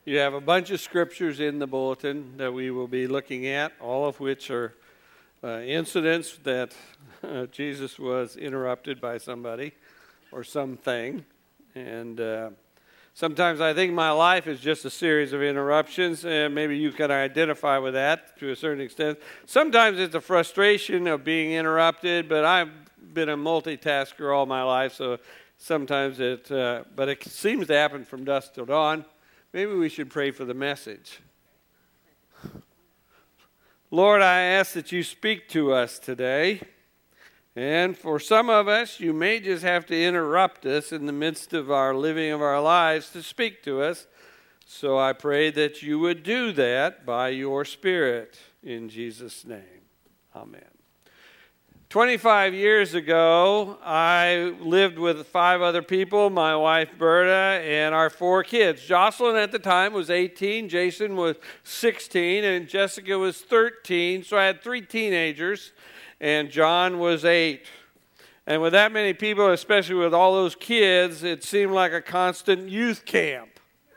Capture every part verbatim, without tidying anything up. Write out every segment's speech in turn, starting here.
You have a bunch of scriptures in the bulletin that we will be looking at, all of which are uh, incidents that uh, Jesus was interrupted by somebody or something. And uh, sometimes I think my life is just a series of interruptions, and maybe you can identify with that to a certain extent. Sometimes it's a frustration of being interrupted, but I've been a multitasker all my life, so sometimes it, uh, but it seems to happen from dusk till dawn. Maybe we should pray for the message. Lord, I ask that you speak to us today. And for some of us, you may just have to interrupt us in the midst of our living of our lives to speak to us. So I pray that you would do that by your Spirit. In Jesus' name, amen. twenty-five years ago, I lived with five other people, my wife Berta, and our four kids. Jocelyn at the time was eighteen, Jason was sixteen, and Jessica was thirteen. So I had three teenagers, and John was eight. And with that many people, especially with all those kids, it seemed like a constant youth camp.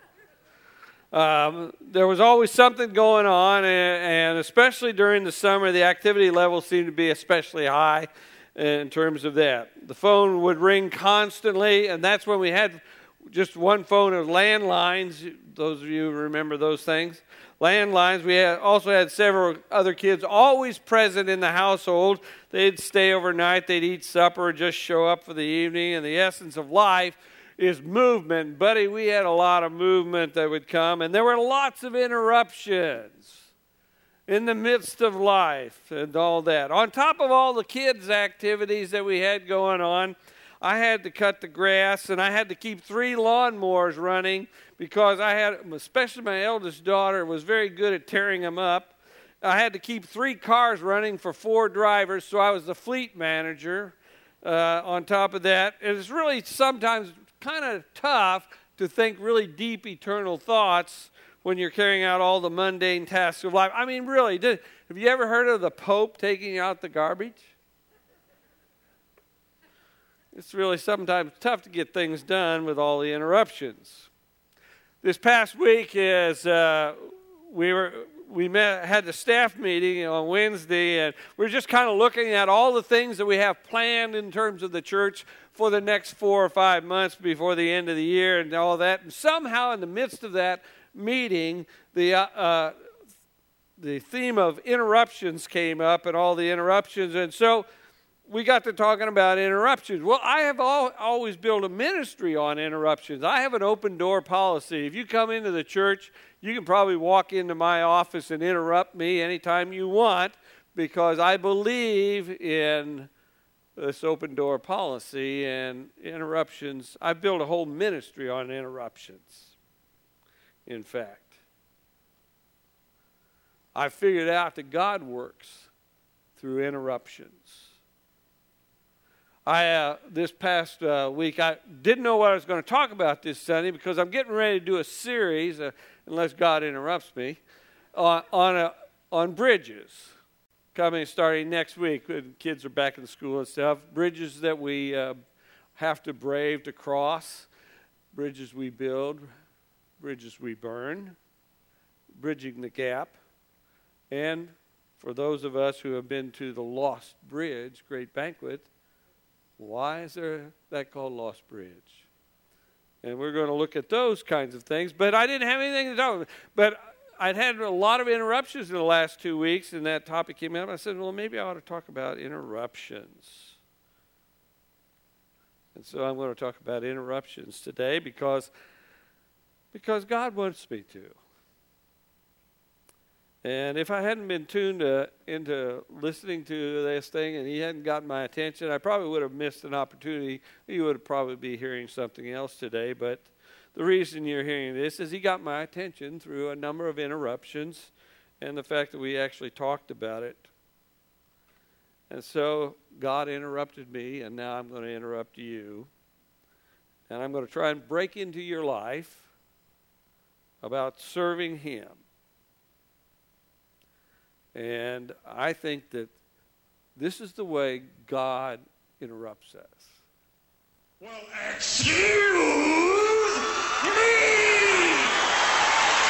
Um, there was always something going on, and, and especially during the summer, the activity level seemed to be especially high in terms of that. The phone would ring constantly, and that's when we had just one phone of landlines. Those of you who remember those things. Landlines. We had, also had several other kids always present in the household. They'd stay overnight, they'd eat supper, just show up for the evening, and the essence of life is movement. Buddy, we had a lot of movement that would come, and there were lots of interruptions in the midst of life and all that. On top of all the kids' activities that we had going on, I had to cut the grass, and I had to keep three lawnmowers running because I had, especially my eldest daughter, was very good at tearing them up. I had to keep three cars running for four drivers, so I was the fleet manager uh, on top of that. And it's really sometimes kind of tough to think really deep, eternal thoughts when you're carrying out all the mundane tasks of life. I mean, really, did, have you ever heard of the Pope taking out the garbage? It's really sometimes tough to get things done with all the interruptions. This past week, as uh, we were we met, had the staff meeting on Wednesday, and we we're just kind of looking at all the things that we have planned in terms of the church for the next four or five months before the end of the year and all that. And somehow in the midst of that meeting, the uh, uh, the theme of interruptions came up and all the interruptions. And so we got to talking about interruptions. Well, I have all, always built a ministry on interruptions. I have an open door policy. If you come into the church, you can probably walk into my office and interrupt me anytime you want because I believe in this open door policy and interruptions. I've built a whole ministry on interruptions, in fact. I figured out that God works through interruptions. I uh, this past uh, week, I didn't know what I was going to talk about this Sunday because I'm getting ready to do a series, uh, unless God interrupts me, uh, on a, on bridges. Coming starting next week when kids are back in school and stuff. Bridges that we uh, have to brave to cross, bridges we build, bridges we burn, bridging the gap. And for those of us who have been to the Lost Bridge, great banquet, why is there that called Lost Bridge? And we're going to look at those kinds of things. But I didn't have anything to talk about. But I'd had a lot of interruptions in the last two weeks, and that topic came up. I said, well, maybe I ought to talk about interruptions. And so I'm going to talk about interruptions today because, because God wants me to. And if I hadn't been tuned to, into listening to this thing and he hadn't gotten my attention, I probably would have missed an opportunity. You would probably be hearing something else today. But the reason you're hearing this is he got my attention through a number of interruptions and the fact that we actually talked about it. And so God interrupted me, and now I'm going to interrupt you. And I'm going to try and break into your life about serving him. And I think that this is the way God interrupts us. Well, excuse me!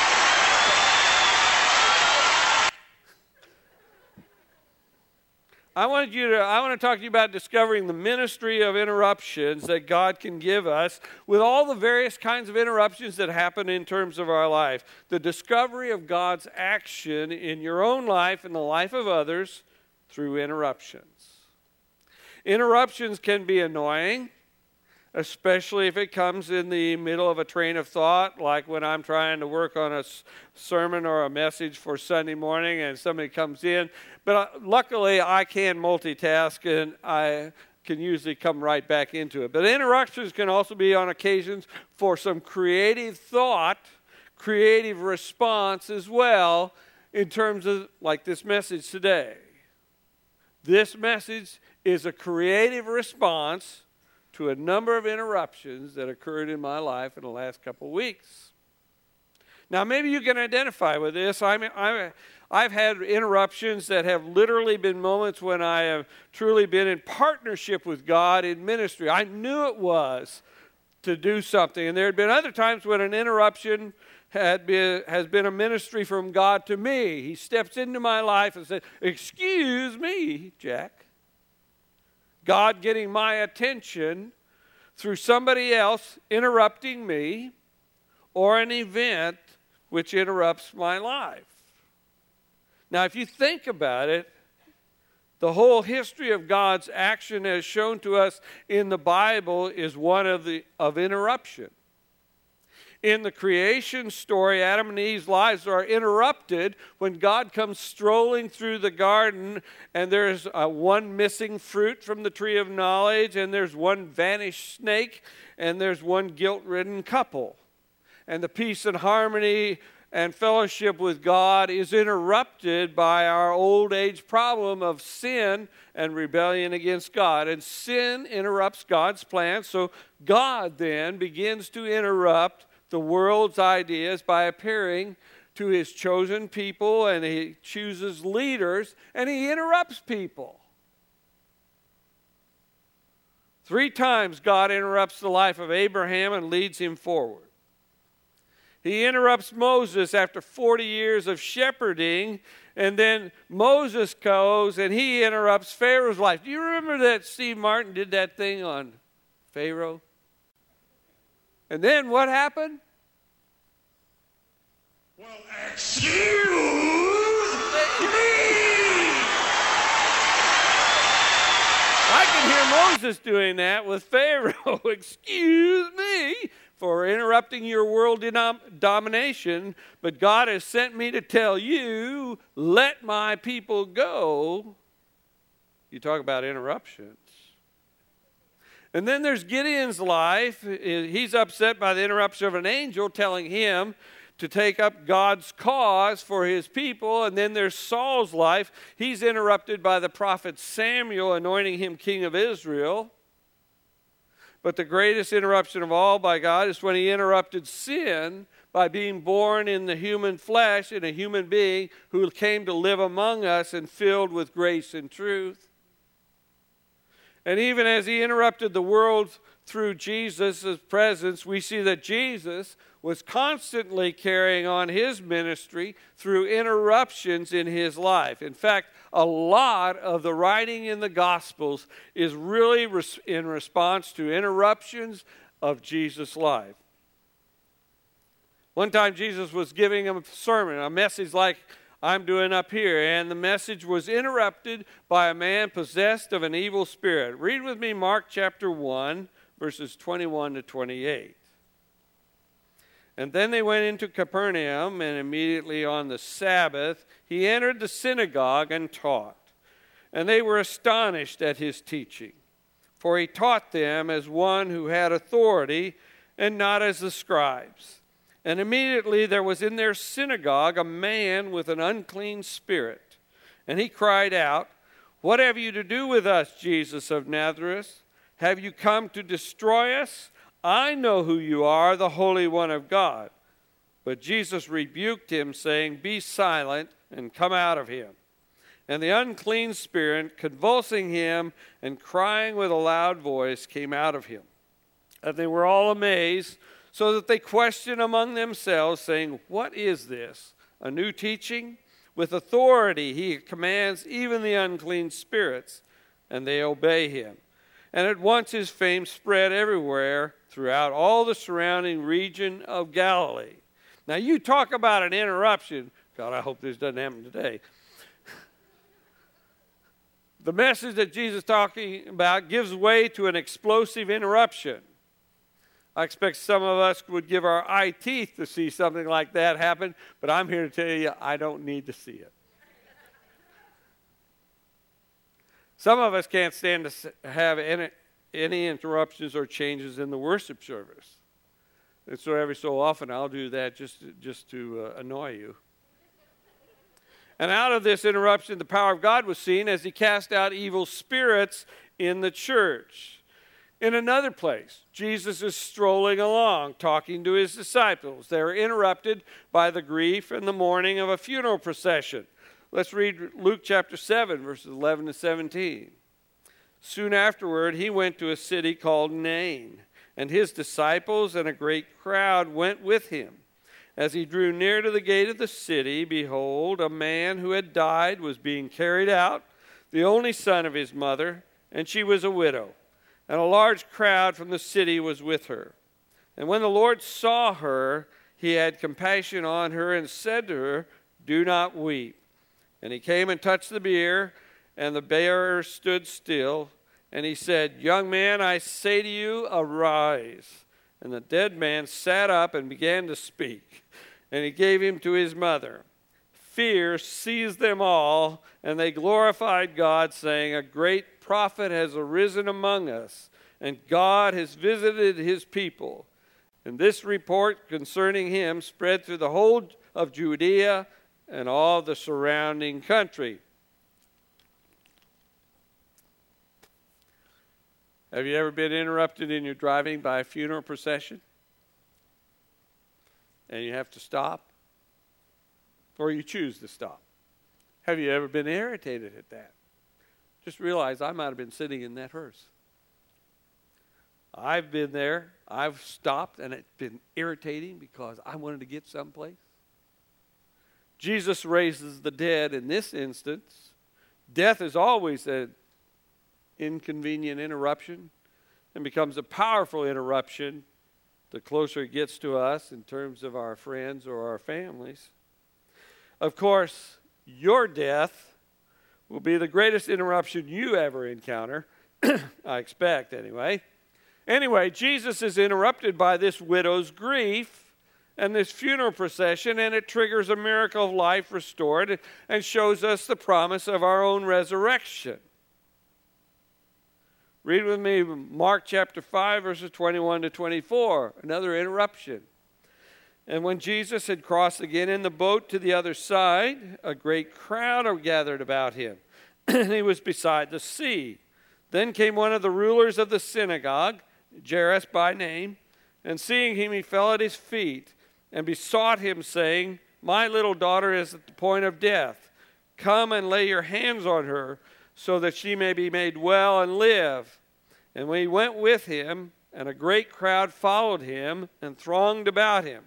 I wanted you to, I want to talk to you about discovering the ministry of interruptions that God can give us with all the various kinds of interruptions that happen in terms of our life. The discovery of God's action in your own life and the life of others through interruptions. Interruptions can be annoying, especially if it comes in the middle of a train of thought, like when I'm trying to work on a sermon or a message for Sunday morning and somebody comes in. But uh, luckily, I can multitask and I can usually come right back into it. But interruptions can also be on occasions for some creative thought, creative response as well, in terms of like this message today. This message is a creative response to a number of interruptions that occurred in my life in the last couple of weeks. Now, maybe you can identify with this. I'm, I'm, I've had interruptions that have literally been moments when I have truly been in partnership with God in ministry. I knew it was to do something. And there had been other times when an interruption had been, has been a ministry from God to me. He steps into my life and says, "Excuse me, Jack." God getting my attention through somebody else interrupting me or an event which interrupts my life. Now, if you think about it, the whole history of God's action as shown to us in the Bible is one of, the, of interruption. In the creation story, Adam and Eve's lives are interrupted when God comes strolling through the garden and there's uh, one missing fruit from the tree of knowledge, and there's one vanished snake, and there's one guilt-ridden couple. And the peace and harmony and fellowship with God is interrupted by our old age problem of sin and rebellion against God. And sin interrupts God's plan, so God then begins to interrupt the world's ideas by appearing to his chosen people, and he chooses leaders, and he interrupts people. Three times God interrupts the life of Abraham and leads him forward. He interrupts Moses after forty years of shepherding, and then Moses goes and he interrupts Pharaoh's life. Do you remember that Steve Martin did that thing on Pharaoh? And then what happened? Well, excuse me! I can hear Moses doing that with Pharaoh. Excuse me for interrupting your world denom- domination, but God has sent me to tell you, let my people go. You talk about interruptions. And then there's Gideon's life. He's upset by the interruption of an angel telling him to take up God's cause for his people. And then there's Saul's life. He's interrupted by the prophet Samuel anointing him king of Israel. But the greatest interruption of all by God is when he interrupted sin by being born in the human flesh, in a human being who came to live among us and filled with grace and truth. And even as he interrupted the world through Jesus' presence, we see that Jesus was constantly carrying on his ministry through interruptions in his life. In fact, a lot of the writing in the Gospels is really res- in response to interruptions of Jesus' life. One time Jesus was giving a sermon, a message like I'm doing up here, and the message was interrupted by a man possessed of an evil spirit. Read with me Mark chapter one, verses twenty-one to twenty-eight. And then they went into Capernaum, and immediately on the Sabbath he entered the synagogue and taught. And they were astonished at his teaching, for he taught them as one who had authority and not as the scribes. And immediately there was in their synagogue a man with an unclean spirit. And he cried out, "What have you to do with us, Jesus of Nazareth? Have you come to destroy us? I know who you are, the Holy One of God." But Jesus rebuked him, saying, "Be silent and come out of him." And the unclean spirit, convulsing him and crying with a loud voice, came out of him. And they were all amazed, so that they questioned among themselves, saying, "What is this? A new teaching? With authority he commands even the unclean spirits, and they obey him. And at once his fame spread everywhere throughout all the surrounding region of Galilee. Now you talk about an interruption. God, I hope this doesn't happen today. The message that Jesus is talking about gives way to an explosive interruption. I expect some of us would give our eye teeth to see something like that happen, but I'm here to tell you I don't need to see it. Some of us can't stand to have any, any interruptions or changes in the worship service. And so every so often I'll do that just to, just to uh, annoy you. And out of this interruption, the power of God was seen as he cast out evil spirits in the church. In another place, Jesus is strolling along, talking to his disciples. They are interrupted by the grief and the mourning of a funeral procession. Let's read Luke chapter seven, verses eleven to seventeen. Soon afterward, he went to a city called Nain, and his disciples and a great crowd went with him. As he drew near to the gate of the city, behold, a man who had died was being carried out, the only son of his mother, and she was a widow. And a large crowd from the city was with her. And when the Lord saw her, he had compassion on her and said to her, "Do not weep." And he came and touched the bier, and the bearer stood still. And he said, "Young man, I say to you, arise." And the dead man sat up and began to speak. And he gave him to his mother. Fear seized them all, and they glorified God, saying, "A great prophet has arisen among us, and God has visited his people." And this report concerning him spread through the whole of Judea and all the surrounding country. Have you ever been interrupted in your driving by a funeral procession? And you have to stop? Or you choose to stop? Have you ever been irritated at that? Just realize I might have been sitting in that hearse. I've been there. I've stopped, and it's been irritating because I wanted to get someplace. Jesus raises the dead in this instance. Death is always an inconvenient interruption and becomes a powerful interruption the closer it gets to us in terms of our friends or our families. Of course, your death will be the greatest interruption you ever encounter, I expect anyway. Anyway, Jesus is interrupted by this widow's grief and this funeral procession, and it triggers a miracle of life restored and shows us the promise of our own resurrection. Read with me Mark chapter five, verses twenty-one to twenty-four, another interruption. And when Jesus had crossed again in the boat to the other side, a great crowd gathered about him, and he was beside the sea. Then came one of the rulers of the synagogue, Jairus by name, and seeing him he fell at his feet and besought him, saying, "My little daughter is at the point of death. Come and lay your hands on her, so that she may be made well and live." And we went with him, and a great crowd followed him and thronged about him.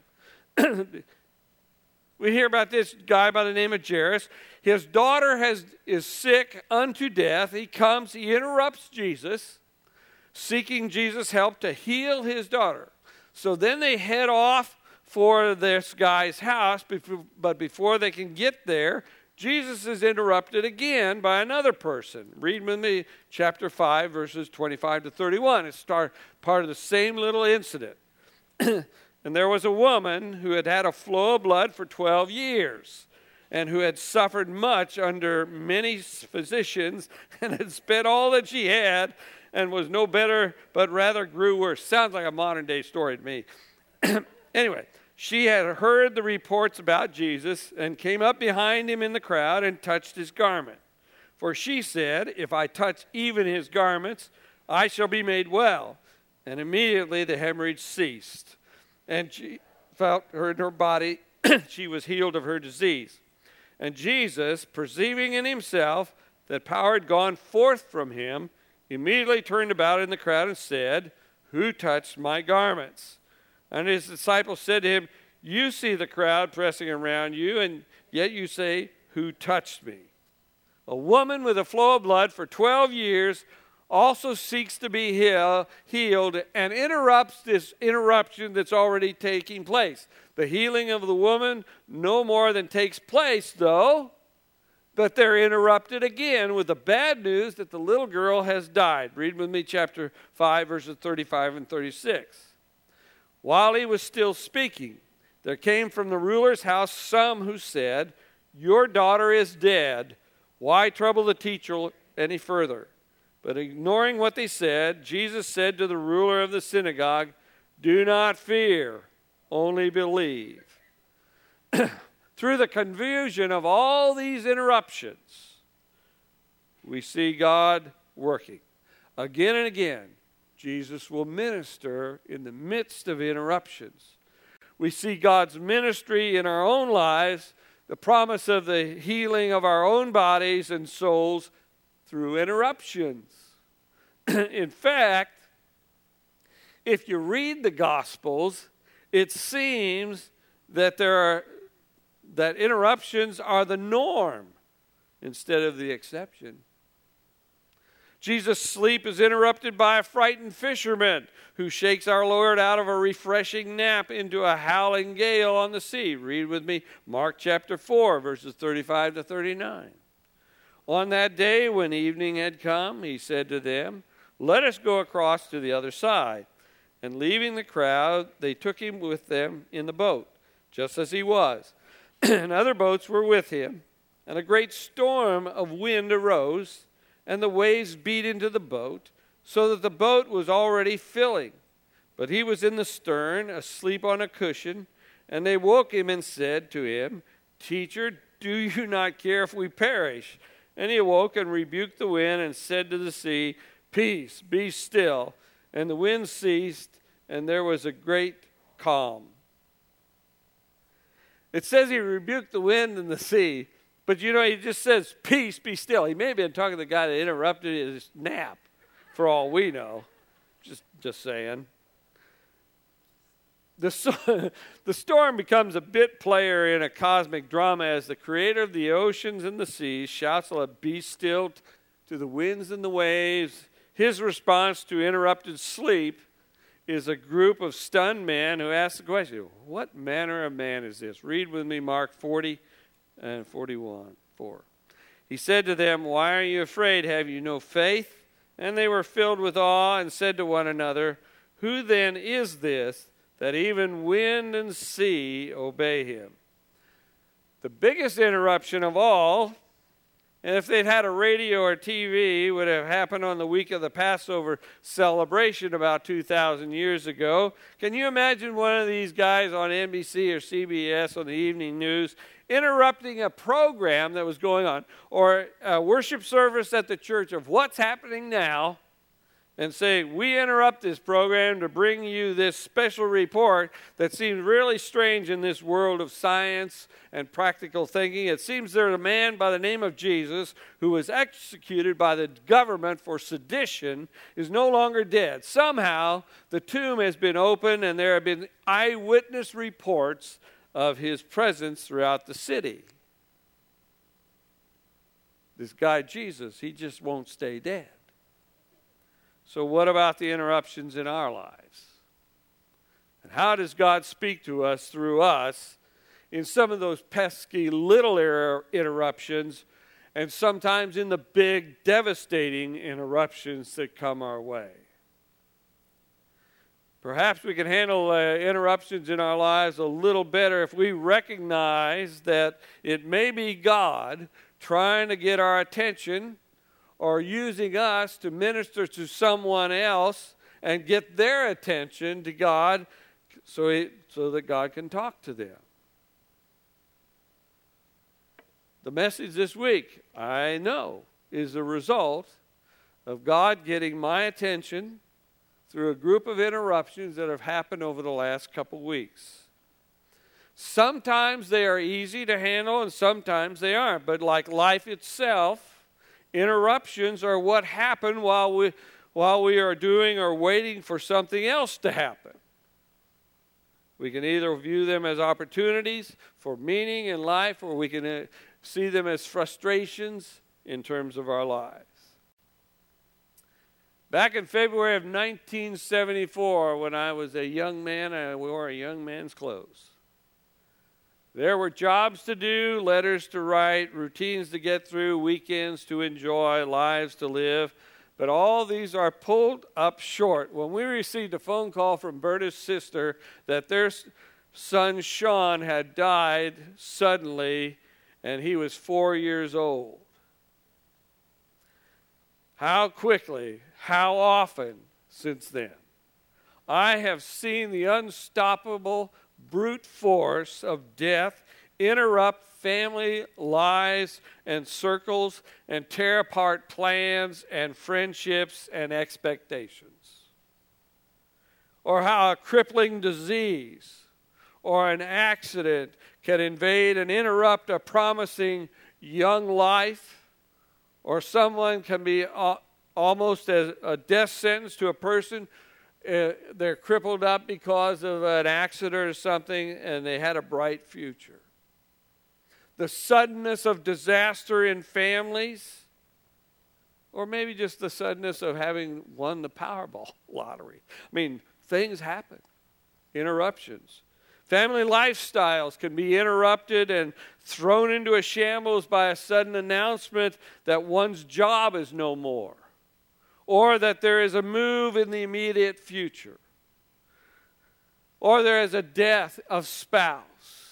We hear about this guy by the name of Jairus. His daughter has, is sick unto death. He comes, he interrupts Jesus, seeking Jesus' help to heal his daughter. So then they head off for this guy's house, but before they can get there, Jesus is interrupted again by another person. Read with me chapter five, verses twenty-five to thirty-one. It's start, part of the same little incident. And there was a woman who had had a flow of blood for twelve years, and who had suffered much under many physicians, and had spent all that she had, and was no better, but rather grew worse. Sounds like a modern day story to me. Anyway, she had heard the reports about Jesus and came up behind him in the crowd and touched his garment. For she said, "If I touch even his garments, I shall be made well." And immediately the hemorrhage ceased. And she felt her in her body, she was healed of her disease. And Jesus, perceiving in himself that power had gone forth from him, immediately turned about in the crowd and said, "Who touched my garments?" And his disciples said to him, "You see the crowd pressing around you, and yet you say, who touched me. A woman with a flow of blood for twelve years also seeks to be heal, healed and interrupts this interruption that's already taking place. The healing of the woman no more than takes place, though, but they're interrupted again with the bad news that the little girl has died. Read with me chapter five, verses thirty-five and thirty-six. While he was still speaking, there came from the ruler's house some who said, "Your daughter is dead. Why trouble the teacher any further?" But ignoring what they said, Jesus said to the ruler of the synagogue, "Do not fear, only believe." Through the confusion of all these interruptions, we see God working. Again and again, Jesus will minister in the midst of interruptions. We see God's ministry in our own lives, the promise of the healing of our own bodies and souls through interruptions. In fact, if you read the Gospels, it seems that there are that interruptions are the norm instead of the exception. Jesus' sleep is interrupted by a frightened fisherman who shakes our Lord out of a refreshing nap into a howling gale on the sea. Read with me Mark chapter four, verses thirty-five to thirty-nine. On that day when evening had come, he said to them, "Let us go across to the other side." And leaving the crowd, they took him with them in the boat, just as he was. And other boats were with him. And a great storm of wind arose, and the waves beat into the boat, so that the boat was already filling. But he was in the stern, asleep on a cushion. And they woke him and said to him, "Teacher, do you not care if we perish?" And he awoke and rebuked the wind and said to the sea, "Peace, be still." And the wind ceased, and there was a great calm. It says he rebuked the wind and the sea, but you know, he just says, "Peace, be still." He may have been talking to the guy that interrupted his nap, for all we know. Just, just saying. The, the storm becomes a bit player in a cosmic drama as the creator of the oceans and the seas shouts a "be still" to the winds and the waves. His response to interrupted sleep is a group of stunned men who ask the question, what manner of man is this? Read with me Mark forty and forty-one, four. He said to them, "Why are you afraid? Have you no faith?" And they were filled with awe and said to one another, "Who then is this that even wind and sea obey him?" The biggest interruption of all, and if they'd had a radio or T V, would have happened on the week of the Passover celebration about two thousand years ago. Can you imagine one of these guys on N B C or C B S on the evening news interrupting a program that was going on, or a worship service at the church of what's happening now, and saying, "We interrupt this program to bring you this special report that seems really strange in this world of science and practical thinking. It seems there's a man by the name of Jesus who was executed by the government for sedition, is no longer dead. Somehow the tomb has been opened and there have been eyewitness reports of his presence throughout the city." This guy Jesus, he just won't stay dead. So what about the interruptions in our lives? And how does God speak to us through us in some of those pesky little er- interruptions and sometimes in the big devastating interruptions that come our way? Perhaps we can handle uh, interruptions in our lives a little better if we recognize that it may be God trying to get our attention or using us to minister to someone else and get their attention to God so, it, so that God can talk to them. The message this week, I know, is a result of God getting my attention through a group of interruptions that have happened over the last couple weeks. Sometimes they are easy to handle and sometimes they aren't, but like life itself, interruptions are what happen while we, while we are doing or waiting for something else to happen. We can either view them as opportunities for meaning in life, or we can uh, see them as frustrations in terms of our lives. Back in February of nineteen seventy-four, when I was a young man, I wore a young man's clothes. There were jobs to do, letters to write, routines to get through, weekends to enjoy, lives to live. But all these are pulled up short when we received a phone call from Berta's sister that their son Sean had died suddenly, and he was four years old. How quickly, how often since then, I have seen the unstoppable brute force of death interrupt family lives and circles and tear apart plans and friendships and expectations. Or how a crippling disease or an accident can invade and interrupt a promising young life, or someone can be uh, almost as a death sentence to a person. Uh, they're crippled up because of an accident or something, and they had a bright future. The suddenness of disaster in families, or maybe just the suddenness of having won the Powerball lottery. I mean, things happen, interruptions. Family lifestyles can be interrupted and thrown into a shambles by a sudden announcement that one's job is no more, or that there is a move in the immediate future, or there is a death of spouse.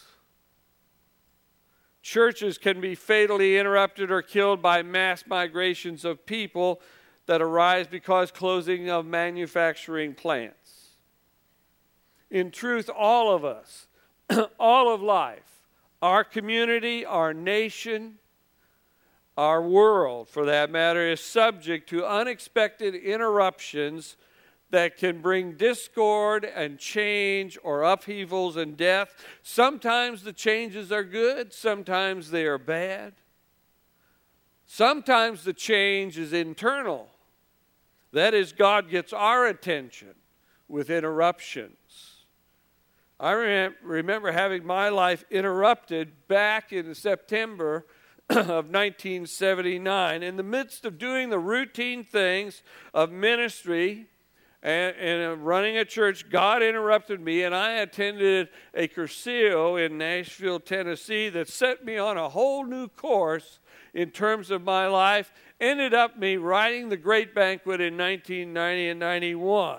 Churches can be fatally interrupted or killed by mass migrations of people that arise because closing of manufacturing plants. In truth, all of us, all of life, our community, our nation, our world, for that matter, is subject to unexpected interruptions that can bring discord and change or upheavals and death. Sometimes the changes are good, sometimes they are bad. Sometimes the change is internal. That is, God gets our attention with interruptions. I rem- remember having my life interrupted back in September of nineteen seventy-nine. In the midst of doing the routine things of ministry and, and running a church, God interrupted me, and I attended a cursillo in Nashville, Tennessee that set me on a whole new course in terms of my life, ended up me writing the Great Banquet in nineteen ninety and ninety-one.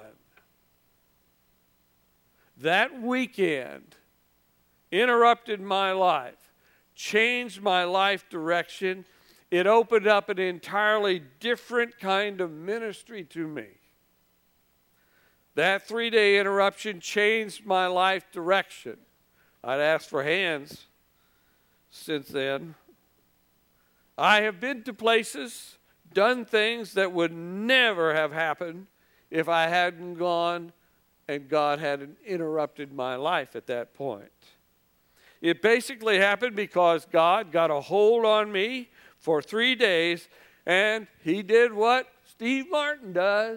That weekend interrupted my life, changed my life direction. It opened up an entirely different kind of ministry to me. That three-day interruption changed my life direction. I'd asked for hands since then. I have been to places, done things that would never have happened if I hadn't gone and God hadn't interrupted my life at that point. It basically happened because God got a hold on me for three days, and he did what Steve Martin does.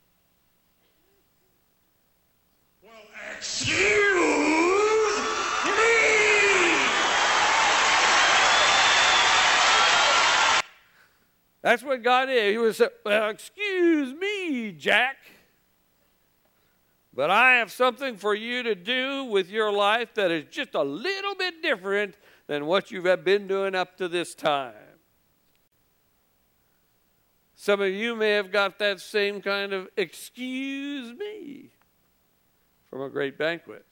Well, excuse me! That's what God did. He was, well, excuse me, Jack, but I have something for you to do with your life that is just a little bit different than what you have been doing up to this time. Some of you may have got that same kind of excuse me from a Great Banquet.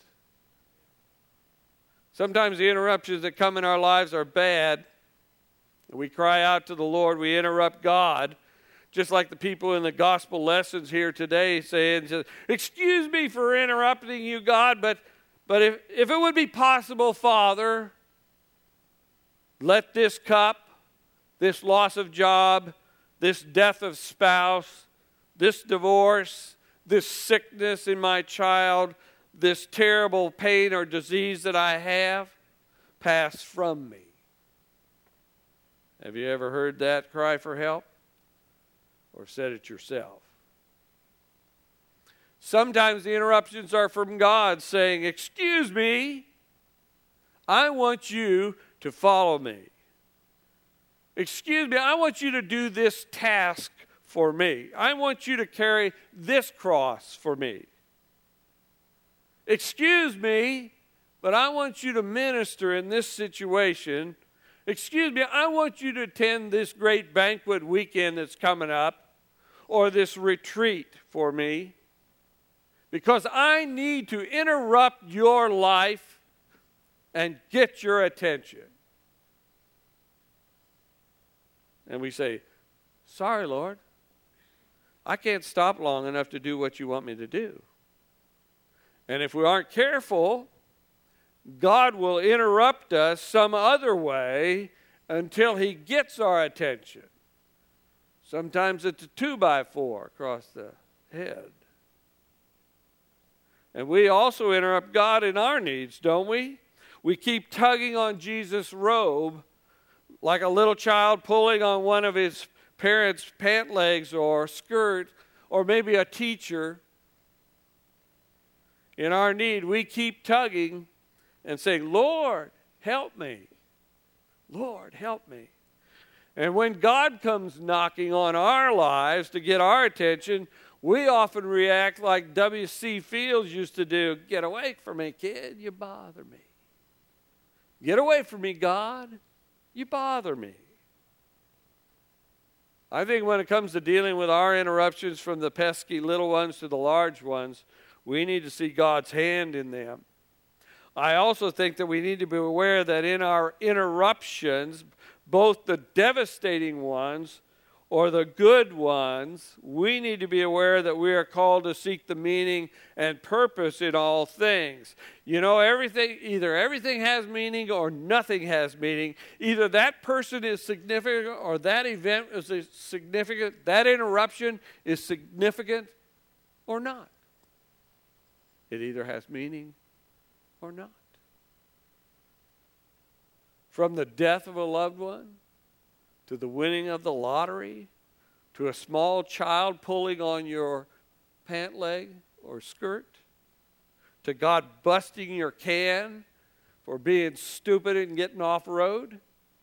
Sometimes the interruptions that come in our lives are bad. We cry out to the Lord, we interrupt God. Just like the people in the gospel lessons here today saying, excuse me for interrupting you, God, but, but if, if it would be possible, Father, let this cup, this loss of job, this death of spouse, this divorce, this sickness in my child, this terrible pain or disease that I have, pass from me. Have you ever heard that cry for help? Or said it yourself? Sometimes the interruptions are from God saying, excuse me, I want you to follow me. Excuse me, I want you to do this task for me. I want you to carry this cross for me. Excuse me, but I want you to minister in this situation. Excuse me, I want you to attend this great banquet weekend that's coming up, or this retreat for me, because I need to interrupt your life and get your attention. And we say, sorry, Lord, I can't stop long enough to do what you want me to do. And if we aren't careful, God will interrupt us some other way until he gets our attention. Sometimes it's a two by four across the head. And we also interrupt God in our needs, don't we? We keep tugging on Jesus' robe like a little child pulling on one of his parents' pant legs or skirt, or maybe a teacher. In our need, we keep tugging and saying, Lord, help me. Lord, help me. And when God comes knocking on our lives to get our attention, we often react like W C Fields used to do. Get away from me, kid. You bother me. Get away from me, God. You bother me. I think when it comes to dealing with our interruptions, from the pesky little ones to the large ones, we need to see God's hand in them. I also think that we need to be aware that in our interruptions, both the devastating ones or the good ones, we need to be aware that we are called to seek the meaning and purpose in all things. You know, everything, either everything has meaning or nothing has meaning. Either that person is significant or that event is significant, that interruption is significant or not. It either has meaning or not. From the death of a loved one, to the winning of the lottery, to a small child pulling on your pant leg or skirt, to God busting your can for being stupid and getting off road.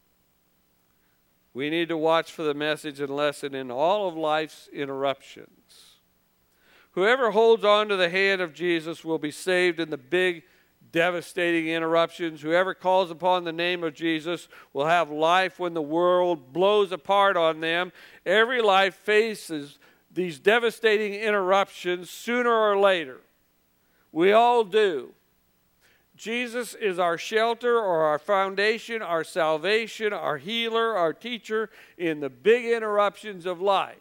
We need to watch for the message and lesson in all of life's interruptions. Whoever holds on to the hand of Jesus will be saved in the big, devastating interruptions. Whoever calls upon the name of Jesus will have life when the world blows apart on them. Every life faces these devastating interruptions sooner or later. We all do. Jesus is our shelter or our foundation, our salvation, our healer, our teacher in the big interruptions of life.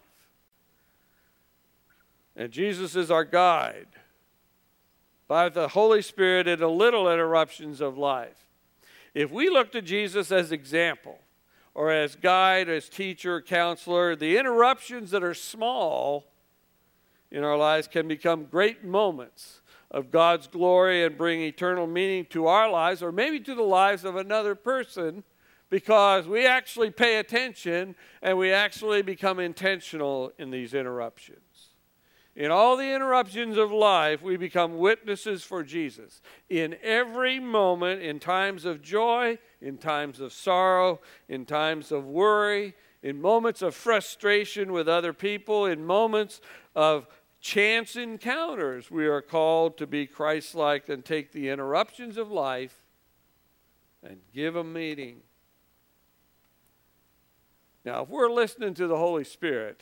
And Jesus is our guide by the Holy Spirit in the little interruptions of life. If we look to Jesus as example, or as guide, as teacher, counselor, the interruptions that are small in our lives can become great moments of God's glory and bring eternal meaning to our lives, or maybe to the lives of another person, because we actually pay attention and we actually become intentional in these interruptions. In all the interruptions of life, we become witnesses for Jesus. In every moment, in times of joy, in times of sorrow, in times of worry, in moments of frustration with other people, in moments of chance encounters, we are called to be Christ-like and take the interruptions of life and give them meaning. Now, if we're listening to the Holy Spirit,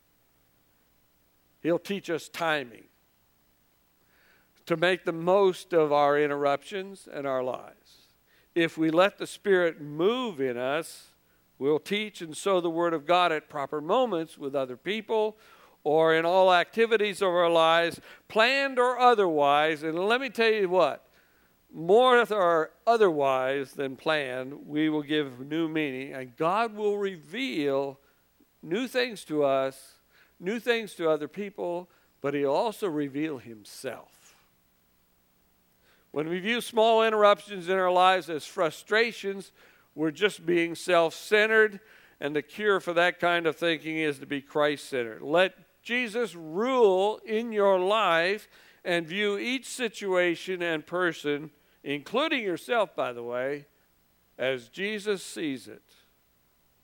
He'll teach us timing to make the most of our interruptions and our lives. If we let the Spirit move in us, we'll teach and sow the Word of God at proper moments with other people or in all activities of our lives, planned or otherwise. And let me tell you what, more or otherwise than planned, we will give new meaning, and God will reveal new things to us, new things to other people, but He'll also reveal Himself. When we view small interruptions in our lives as frustrations, we're just being self-centered, and the cure for that kind of thinking is to be Christ-centered. Let Jesus rule in your life and view each situation and person, including yourself, by the way, as Jesus sees it.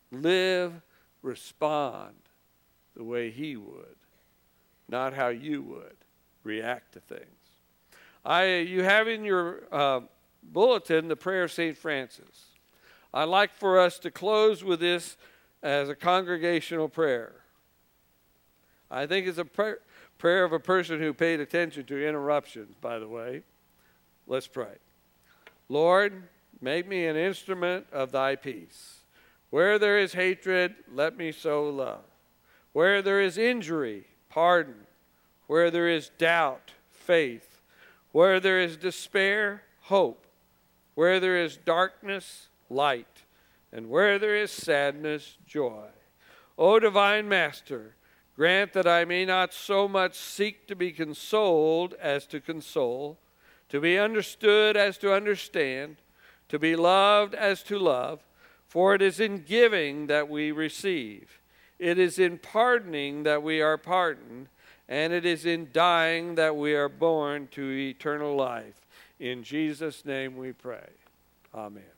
live, respond the way he would, not how you would react to things. I, you have in your uh, bulletin the prayer of Saint Francis. I'd like for us to close with this as a congregational prayer. I think it's a prayer, prayer of a person who paid attention to interruptions, by the way. Let's pray. Lord, make me an instrument of thy peace. Where there is hatred, let me sow love. Where there is injury, pardon. Where there is doubt, faith. Where there is despair, hope. Where there is darkness, light. And where there is sadness, joy. O divine Master, grant that I may not so much seek to be consoled as to console, to be understood as to understand, to be loved as to love, for it is in giving that we receive. It is in pardoning that we are pardoned, and it is in dying that we are born to eternal life. In Jesus' name we pray. Amen.